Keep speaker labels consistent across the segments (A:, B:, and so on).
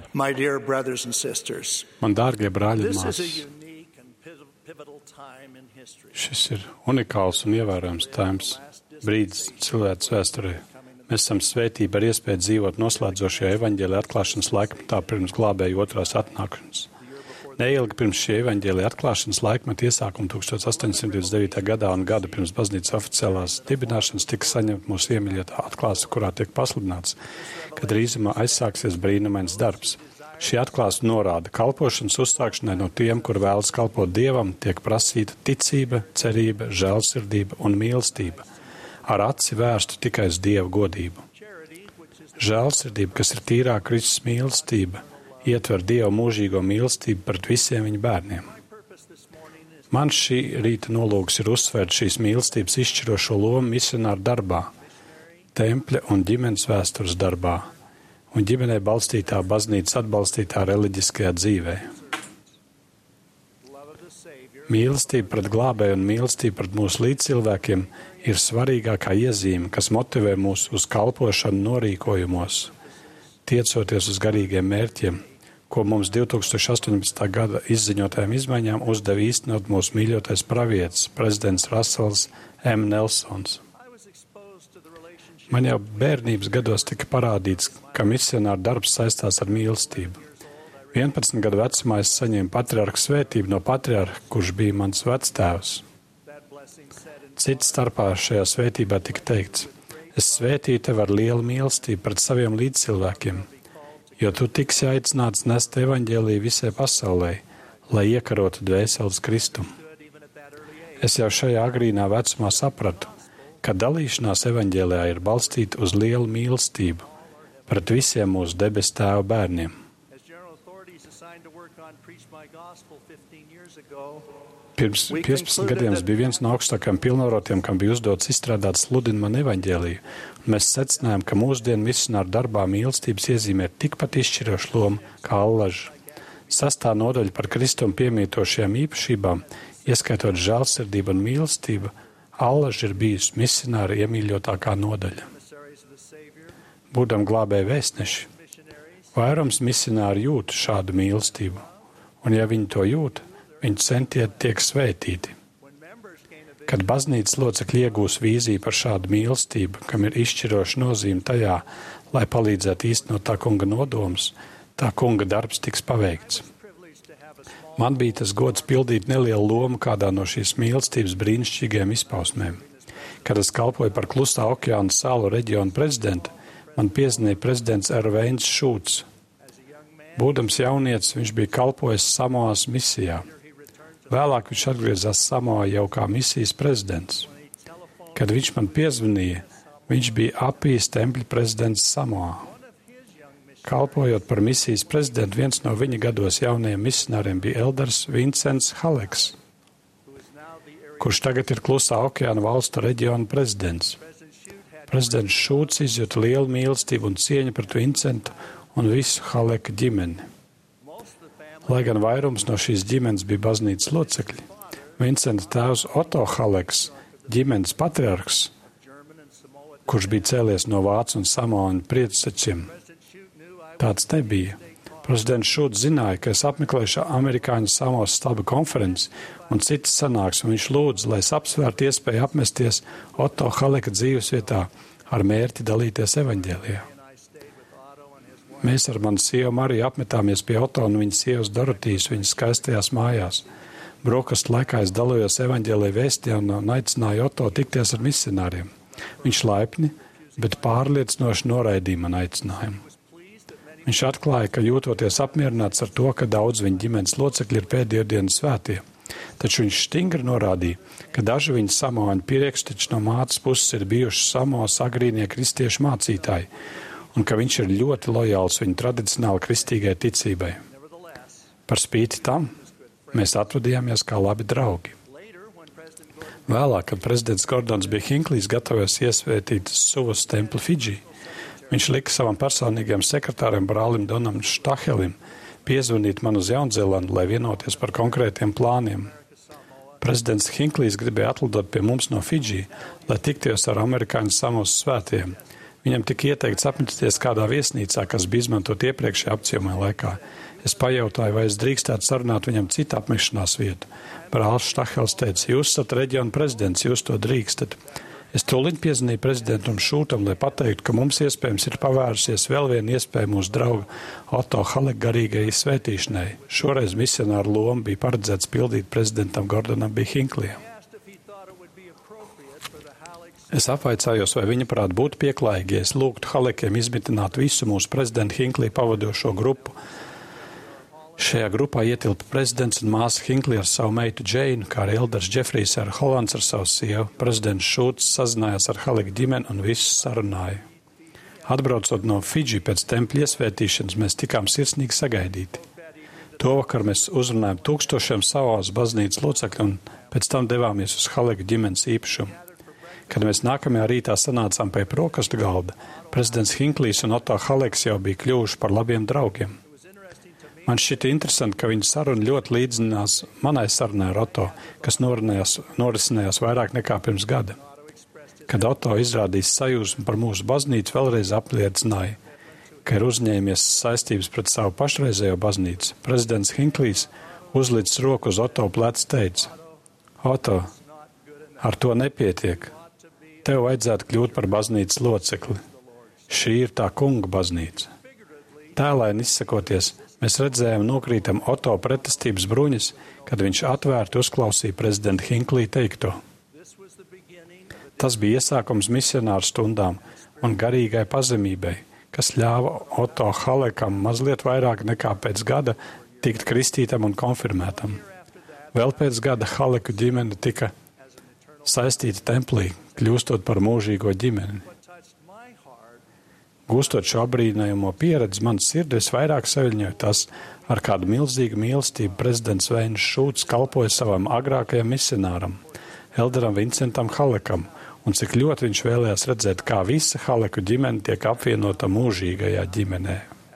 A: My dear brothers and sisters,
B: Man dārgie brāļi un
A: this is a
B: māsas,
A: unique and pivotal time in history.
B: šis ir unikāls un ievērojams tēms brīdis cilvēces vēsturē. Mēs esam svētība ar iespēju dzīvot noslēdzošajā evaņģēlija atklāšanas laikmetā pirms glābēju otrās atnākšanas. Neilgi pirms šī evaņģēlija atklāšanas laikmeta iesākuma 1829. gadā un gadu pirms baznīcas oficiālās dibināšanas tika saņemta mūsu iemīļotā atklāsme, kurā tiek pasludināts, ka drīzumā aizsāksies brīnumains darbs. Šī atklāsme norāda, ka kalpošanas uzsākšanai no tiem, kur vēlas kalpot Dievam, tiek prasīta ticība, cerība, žēlsirdība un mīlestība, ar aci vērstu tikai uz Dieva godību. Žēlsirdība, kas ir tīrā Kristus mīlestība, ietver Dieva mūžīgo mīlestību pret visiem viņa bērniem. Man šī rīta nolūks ir uzsvērt šīs mīlestības izšķirošo lomu misionāru darbā, tempļa un ģimenes vēstures darbā un ģimenē balstītā baznīcas atbalstītā reliģiskajā dzīvē. Mīlestība pret glābēju un mīlestība pret mūsu līdzcilvēkiem ir svarīgākā iezīme, kas motivē mūs uz kalpošanu norīkojumos, tiecoties uz garīgiem mērķiem, ko mums 2018. gada izziņotajām izmaiņām uzdeva īstenot mūsu mīļotais pravietis, prezidents Rasels M. Nelsons. Man jau bērnības gados tika parādīts, ka misionāra darbs saistās ar mīlestību. 11 gadu vecumā es saņēmu patriarha svētību no patriarha, kurš bija mans vectēvs. Cits starpā šajā svētībā tika teikts: es svētīju tevi ar lielu mīlestību pret saviem līdzcilvēkiem, jo tu tiksi aicināts nest evaņģēliju visai pasaulē, lai iekarotu dvēseles Kristumu. Es jau šajā agrīnā vecumā sapratu, ka dalīšanās evaņģēlijā ir balstīta uz lielu mīlestību pret visiem mūsu debes Tēva bērniem. Pirms 15 gadiem es biju viens no augstākajiem pilnvarotiem, kam bija uzdots izstrādāt sludinu man evaņģēliju, un mēs secinājām, ka mūsdienu misionāru darbā mīlestības iezīmē ir tikpat izšķiroša loma kā allaža. 6. nodaļa par Kristumu piemītošajām īpašībām, ieskaitot žēlsirdību un mīlestību, allaža ir bijusi misionāra iemīļotākā nodaļa. Būdam glābēji vēstneši, vairums misionāri jūt šādu mīlestību, un ja viņi to jūt, viņu centieni tiek svētīti. Kad baznīcas locekļi iegūs vīziju par šādu mīlestību, kam ir izšķiroša nozīme tajā, lai palīdzētu īstenot tā kunga nodomus, tā kunga darbs tiks paveikts. Man bija tas gods pildīt nelielu lomu kādā no šīs mīlestības brīnišķīgajām izpausmēm. Kad es kalpoju par Klusā okeāna salu reģionu prezidentu, man piezinīja prezidents Erveins Šūts. Būdams jaunietis, viņš bija kalpojis Samoas misijā. Vēlāk viņš atgriezās Samoā jau kā misijas prezidents. Kad viņš man piezvanīja, viņš bija Apijas tempļa prezidents Samoā. Kalpojot par misijas prezidentu, viens no viņa gados jaunajiem misionāriem bija elders Vincents Haleks, kurš tagad ir Klusā okeāna valstu reģiona prezidents. Prezidents Šūts izjūta lielu mīlestību un cieņu pret Vincentu un visu Haleka ģimeni. Lai gan vairums no šīs ģimenes bija baznīcas locekļi, Vincenta tēvs Otto Haleks, ģimenes patriarhs, kurš bija cēlies no vācu un samoāņu priecečiem, tāds nebija. Prezidents Šūts zināja, ka es apmeklēšu amerikāņu Samoas staba konferenci un citas sanāksmes, un viņš lūdza, lai es apsvērtu iespēju apmesties Otto Haleka dzīvesvietā ar mērķi dalīties evaņģēlijā. Mēs ar manu sievu Mariju apmetāmies pie Otto un viņas sievas Dorotijas viņas skaistajās mājās. Brokastu laikā es dalījos evaņģēlija vēstījumā un aicināju Otto tikties ar misionāriem. Viņš laipni, bet pārliecinoši noraidīja man aicinājumu. Viņš atklāja, ka jūtoties apmierināts ar to, ka daudz viņa ģimenes locekļi ir pēdējo dienu svētie. Taču viņš stingri norādīja, ka daži viņa samoāņu priekšteči no mātes puses ir bijuši Samoas agrīnie kristiešu mācītāji, un ka viņš ir ļoti lojāls viņa tradicionāli kristīgai ticībai. Par spīti tam mēs atvadījāmies kā labi draugi. Vēlāk, kad prezidents Gordons bija Hinklijs gatavojas iesvētīt Suvas templi Fidži, viņš lika savam personīgajam sekretāram brālim Donam Štahelim piezvanīt man uz Jaunzēlandu, lai vienoties par konkrētiem plāniem. Prezidents Hinklijs gribēja atlidot pie mums no Fidži, lai tikties ar amerikāņu Samoas svētiem, Viņam tika ieteikts apmetīties kādā viesnīcā, kas bija izmantot iepriekšējā apciemojuma laikā. Es pajautāju, vai es drīkstētu sarunāt viņam citu apmešanās vietu. Brālis Štahels teica, jūs esat reģiona prezidents, jūs to drīkstat. Es tūlīt piezvanīju prezidentam Šūtam, lai pateiktu, ka mums iespējams ir pavērusies vēl viena iespēja mūsu drauga Otto Haleka garīgajai svētīšanai. Šoreiz misionāru lomu bija paredzēts pildīt prezidentam Gordonam B. Hinkleyam. Es apvaicājos, vai viņa prāt būtu pieklājīgi, ja es lūgtu Halekiem izmitināt visu mūsu prezidentu Hinkleya pavadošo grupu. Šajā grupā ietilpa prezidents un māsa Hinkleja ar savu meitu Džeinu, kā arī elders Džefrijs ar Holands ar savu sievu. Prezidents Šūts sazinājās ar Haleka ģimeni un visus sarunāja. Atbraucot no Fidži pēc tempļa iesvētīšanas, mēs tikām sirsnīgi sagaidīti. Tovakar mēs uzrunājām tūkstošiem savās baznīcas locekļu un pēc tam devāmies uz Haleka ģimenes īpašumu. Kad mēs nākamajā rītā sanācām pie brokastu galda, prezidents Hinklejs un Otto Haleks jau bija kļuvuši par labiem draugiem. Man šķita interesanti, ka viņa saruna ļoti līdzinās manai sarunai ar Otto, kas norisinājās vairāk nekā pirms gada. Kad Otto izrādīs sajūsmu par mūsu baznīcu, vēlreiz apliecināja, ka ir uzņēmies saistības pret savu pašreizējo baznīcu. Prezidents Hinklejs uzlicis roku uz Otto pleca teica, Otto, ar to nepietiek. Tev vajadzētu kļūt par baznīcas locekli. Šī ir tā kunga baznīca. Tēlaini izsakoties, mēs redzējām nokrītam Otto pretestības bruņas, kad viņš atvērti uzklausīja prezidenta Hinkleja teikto. Tas bija iesākums misionāru stundām un garīgai pazemībai, kas ļāva Otto Halekam mazliet vairāk nekā pēc gada tikt kristītam un konfirmētam. Vēl pēc gada Haleku ģimene tika saistīta templī, kļūstot par mūžīgo ģimeni. Gūstot šo brīnājumu pieredzi, man sirdi visvairāk saviļņoja tas, ar kādu milzīgu mīlestību prezidents Vēns Šūts kalpoja savam agrākajam misionāram, elderam Vincentam Halekam, un cik ļoti viņš vēlējās redzēt, kā visa Haleku ģimene tiek apvienota mūžīgajā ģimenē.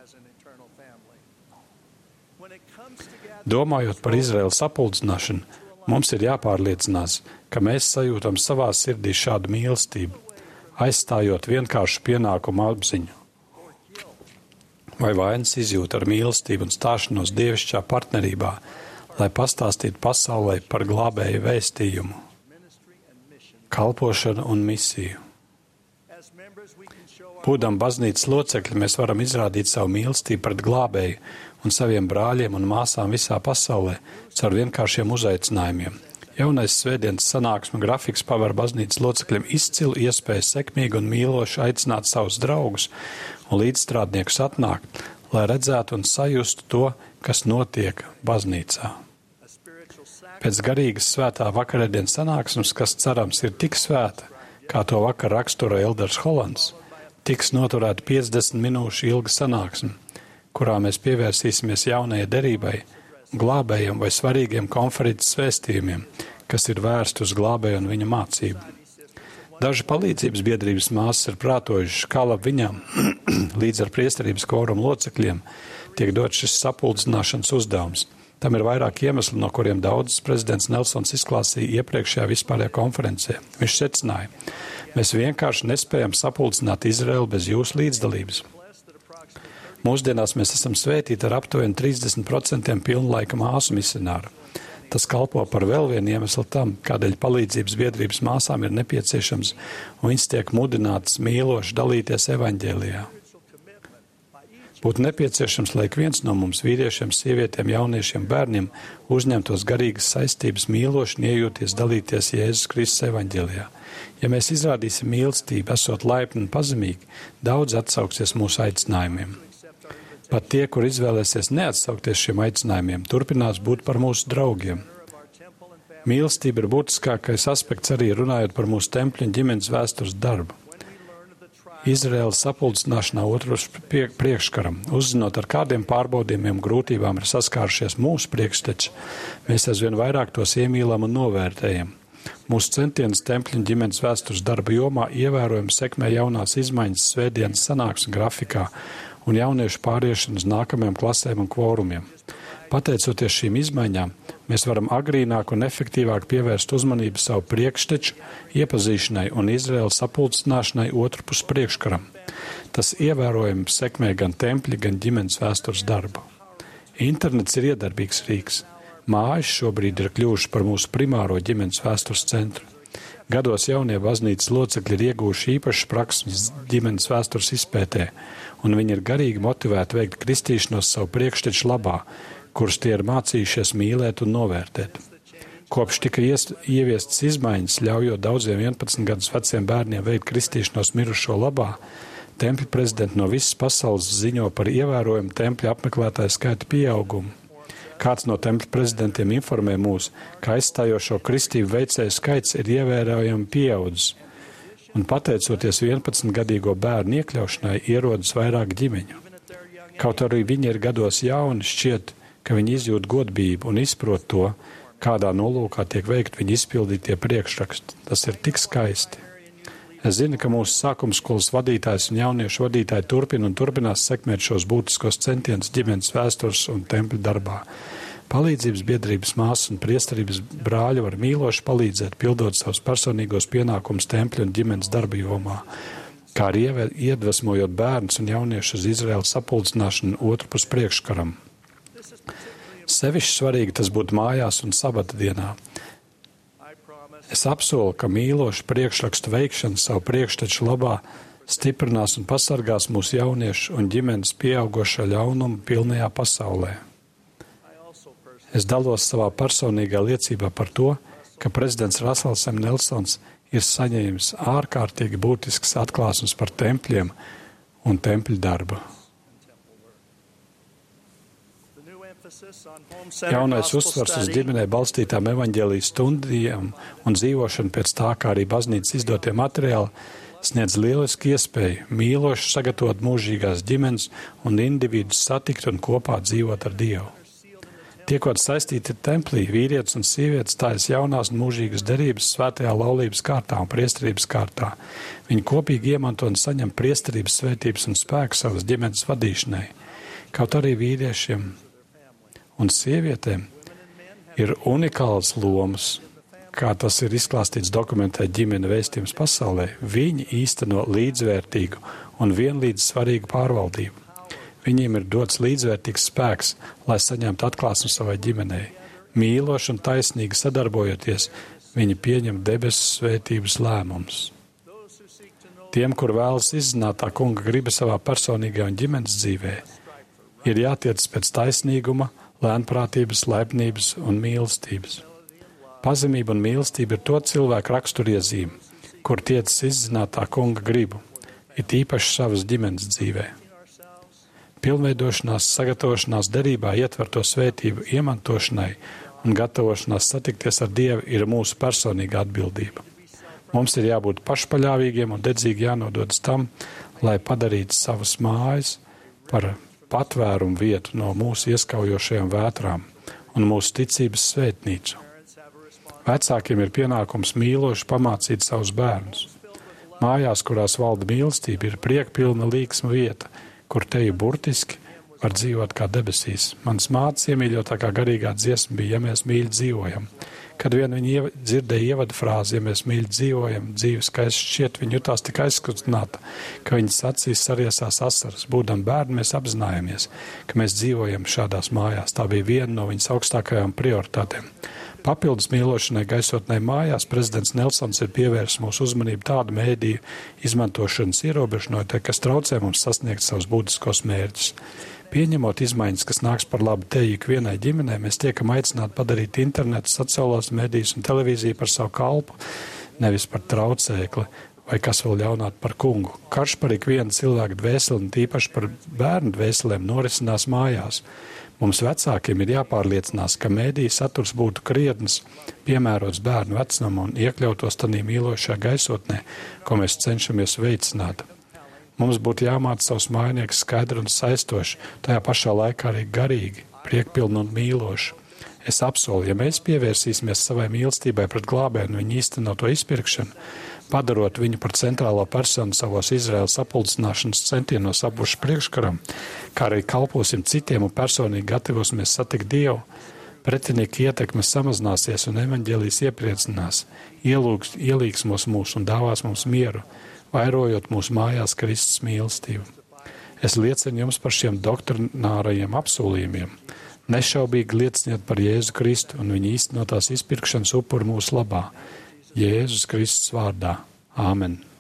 B: Domājot par Izraēlas sapulcināšanu, mums ir jāpārliecinās, ka mēs sajūtam savā sirdī šādu mīlestību, aizstājot vienkāršu pienākumu apziņu. Vai vainas izjūt ar mīlestību un stāšanos dievišķā partnerībā, lai pastāstītu pasaulē par glābēju vēstījumu, kalpošanu un misiju. Būdam baznīcas locekļi, mēs varam izrādīt savu mīlestību pret glābēju un saviem brāļiem un māsām visā pasaulē caur vienkāršiem uzaicinājumiem. Jaunais svētdienas sanāksmu grafiks paver baznīcas locekļiem izcilu iespēju sekmīgi un mīloši aicināt savus draugus un līdzstrādniekus atnākt, lai redzētu un sajustu to, kas notiek baznīcā. Pēc garīgas svētā vakarēdienas sanāksmes, kas cerams ir tik svēta, kā to vakar raksturo elders Holands, tiks noturēta 50 minūšu ilga sanāksme, kurā mēs pievērsīsimies jaunajai derībai, glābējiem vai svarīgiem konferences vēstījumiem, kas ir vērsti uz glābēju un viņa mācību. Daži palīdzības biedrības māsas ir prātojušas, kā labi viņām, līdz ar priesterības kvorumu locekļiem, tiek dots šis sapulcināšanas uzdevums. Tam ir vairāk iemeslu, no kuriem daudzas prezidents Nelsons izklāstīja iepriekšējā vispārējā konferencē. Viņš secināja, mēs vienkārši nespējam sapulcināt Izraelu bez jūsu līdzdalības. Mūsdienās mēs esam svētīti ar aptuveni 30% pilnlaika māsu misionāru. Tas kalpo par vēl vienu iemeslu tam, kādēļ palīdzības biedrības māsām ir nepieciešams, un viņas tiek mudinātas mīloši dalīties evaņģēlijā. Būtu nepieciešams, lai ik viens no mums, vīriešiem, sievietēm, jauniešiem, bērniem, uzņemtos garīgas saistības mīloši un iejūties dalīties Jēzus Kristus evaņģēlijā. Ja mēs izrādīsim mīlestību, esot laipni un pazemīgi, daudz atsauksies mūsu aicinājumiem. Pat tie, kur izvēlēsies neatsaukties šiem aicinājumiem, turpinās būt par mūsu draugiem. Mīlestība ir būtiskākais aspekts arī runājot par mūsu tempļa un ģimenes vēstures darbu. Izraēlas sapulcināšanā otros priekškaram, uzzinot, ar kādiem pārbaudījumiem grūtībām ir saskārušies mūsu priekšteči, mēs aizvien vairāk tos iemīlam un novērtējam. Mūsu centienas tempļa un ģimenes vēstures darba jomā ievērojami sekmē jaunās izmaiņas svētdienas sanāksmes grafikā un jauniešu pāriešanu uz nākamajām klasēm un kvorumiem. Pateicoties šīm izmaiņām, mēs varam agrīnāk un efektīvāk pievērst uzmanību savu priekšteču iepazīšanai un Izraēlas sapulcināšanai otrpus priekškaram. Tas ievērojami sekmē gan tempļa, gan ģimenes vēstures darbu. Internets ir iedarbīgs rīks. Mājas šobrīd ir kļuvuši par mūsu primāro ģimenes vēstures centru. Gados jaunie baznīcas locekļi ir iegūši īpašas praksmes ģimenes vēstures izpētē, un viņi ir garīgi motivēti veikt kristīšanos savu priekšteču labā, kurus tie ir mācījušies mīlēt un novērtēt. Kopš tika ieviestas izmaiņas, ļaujot daudziem 11 gadus veciem bērniem veikt kristīšanos mirušo labā, tempļa prezidenti no visas pasaules ziņo par ievērojumu tempļa apmeklētāju skaita pieaugumu. Kāds no tempļa prezidentiem informē mūs, ka aizstājošo kristību veicēju skaits ir ievērojami pieaudzis, un pateicoties 11-gadīgo bērnu iekļaušanai, ierodas vairāk ģimeņu. Kaut arī viņi ir gados jauni, šķiet, ka viņi izjūt godbību un izprot to, kādā nolūkā tiek veikt viņi izpildītie priekšraksti. Tas ir tik skaisti. Es zinu, ka mūsu sākuma skolas vadītājs un jauniešu vadītāji turpina un turpinās sekmēt šos būtiskos centienus ģimenes vēstures un tempļa darbā. Palīdzības biedrības māsas un priesterības brāļi var mīloši palīdzēt, pildot savus personīgos pienākumus tempļa un ģimenes darba jomā, kā arī iedvesmojot bērnus un jauniešus uz Izraēlas sapulcināšanu otrpus priekškaram. Sevišķi svarīgi tas būtu mājās un sabata dienā. Es apsolu, ka mīlošu priekšrakstu veikšana savu priekšteču labā stiprinās un pasargās mūsu jauniešu un ģimenes pieaugošā ļaunuma pilnajā pasaulē. Es dalos savā personīgā liecībā par to, ka prezidents Rasels M. Nelsons ir saņēmis ārkārtīgi būtisks atklāsmes par tempļiem un tempļu darbu. Jaunais uzsvars uz ģimenē balstītām evaņģēlijas stundījām un dzīvošanu pēc tā, kā arī baznīcas izdotie materiāli, sniedz lielisku iespēju mīloši sagatavot mūžīgās ģimenes un individus satikt un kopā dzīvot ar Dievu. Tiekot saistīti ar templī, vīrietis un sievietes stājas jaunās un mūžīgas derības svētajā laulības kārtā un priesterības kārtā. Viņi kopīgi iemanto un saņem priesterības svētības un spēku savas ģimenes vadīšanai. Kaut arī vīriešiem un sievietēm ir unikāls lomas, kā tas ir izklāstīts dokumentē ģimene vēstījums pasaulē. Viņi īsteno līdzvērtīgu un vienlīdz svarīgu pārvaldību. Viņiem ir dots līdzvērtīgs spēks, lai saņemtu atklāsmi savai ģimenei. Mīloši un taisnīgi sadarbojoties, viņi pieņem debesu svētības lēmumus. Tiem, kur vēlas izzināt tā kunga griba savā personīgajā un ģimenes dzīvē, ir jātiec pēc taisnīguma, lēnprātības, laipnības un mīlestības. Pazemība un mīlestība ir to cilvēku raksturiezīme, kur tiecas izzināt tā kunga gribu, ir īpaši savas ģimenes dzīvē. Pilnveidošanās, sagatavošanās derībā ietverto svētību iemantošanai un gatavošanās satikties ar Dievu ir mūsu personīga atbildība. Mums ir jābūt pašpaļāvīgiem un dedzīgi jānododas tam, lai padarītu savas mājas par patvērumu vietu no mūsu ieskaujošajām vētrām un mūsu ticības svētnīcu. Vecākiem ir pienākums mīloši pamācīt savus bērnus. Mājās, kurās valda mīlestība, ir priekpilna līksma vieta, kur teju burtiski var dzīvot kā debesīs. Mans mātes iemīļotākā garīgā dziesma bija, ja mēs mīļi dzīvojam. Kad vien viņi dzirdēja ievada frāzi, ja mēs mīļi dzīvojam, dzīves skaists šķiet, viņi jutās tik aizkustināta, ka viņas acīs sariesās asaras. Būdam bērni, mēs apzinājāmies, ka mēs dzīvojam šādās mājās. Tā bija viena no viņas augstākajām prioritātēm. Papildus mīlošanai gaisotnē mājās prezidents Nelsons ir pievērsis mūsu uzmanību tādu mēdīju izmantošanas ierobežošanai, kas traucē mums sasniegt savus būtiskos mērķus. Pieņemot izmaiņas, kas nāks par labu te ikvienai ģimenei, mēs tiekam aicināti padarīt internetu, sociālos medijus un televīziju par savu kalpu, nevis par traucēkli vai kas vēl ļaunāk par kungu. Karš par ikvienu cilvēku dvēseli un tīpaši par bērnu dvēselēm norisinās mājās. Mums vecākiem ir jāpārliecinās, ka mēdīju saturs būtu krietnes, piemērots bērnu vecumam un iekļautos tādā mīlošajā gaisotnē, ko mēs cenšamies veicināt. Mums būtu jāmāca savus mājniekus skaidri un saistoši, tajā pašā laikā arī garīgi, priekpilni un mīloši. Es apsolu, ja mēs pievērsīsimies savai mīlestībai pret glābēju un viņa īstenoto izpirkšanu, padarot viņu par centrālo personu savos Izraēlas sapulcināšanas centienos abušu priekškaram, kā arī kalposim citiem un personīgi gatavosimies satikt Dievu. Pretinieka ietekme samazināsies un evaņģēlijs iepriecinās, ielīgsmos mūs un dāvās mums mieru, vairojot mūsu mājās Kristus mīlestību. Es liecinu jums par šiem doktrinārajiem apsolījumiem. Nešaubīgi lieciniet par Jēzu Kristu un viņa īstenotās izpirkšanas upuru mūsu labā. Jēzus Kristus vārdā. Āmen.